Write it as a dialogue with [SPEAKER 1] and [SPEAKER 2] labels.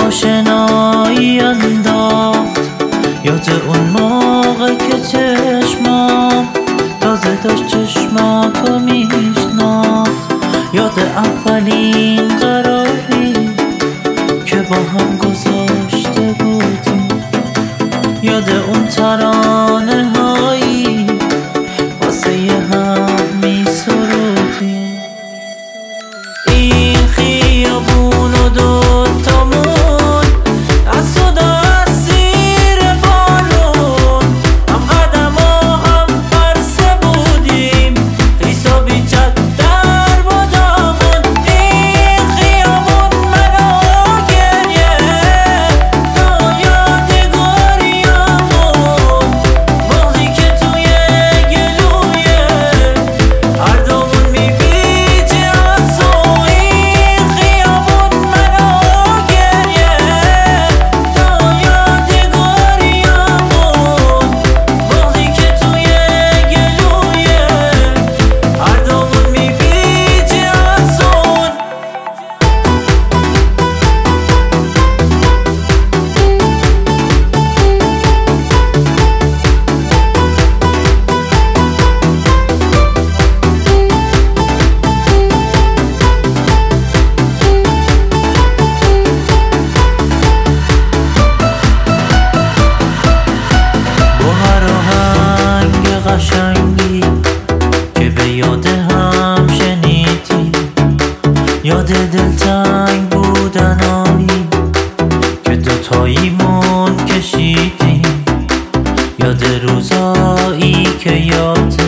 [SPEAKER 1] آشنایی انداخت، یاد اون موقع که چشمام تازه داشت چشماتو میشناخت، یاد اولین قراری که با هم گذاشته بودیم، یاد اون ترانه هایی واسه هم میسرودیم. این خیابون و دوتامون از صدا از زیر بالون، هم قدم و هم پرسه بودیم، خیسا بیچت در بادامون. این خیابون منو گریه تا یادگاریامون، مغزی که توی گلویه هر دومون میبیجه از اون. این خیابون منو گریه تا یادگاریامون، مغزی که توی گلویه هر دومون میبیجه از اون. با هر آهنگ قشنگی که به یاد هم شنیدیم، یاد دلتنگ بودنایی که دوتاییمون کشیدیم، یاد روزایی که یاد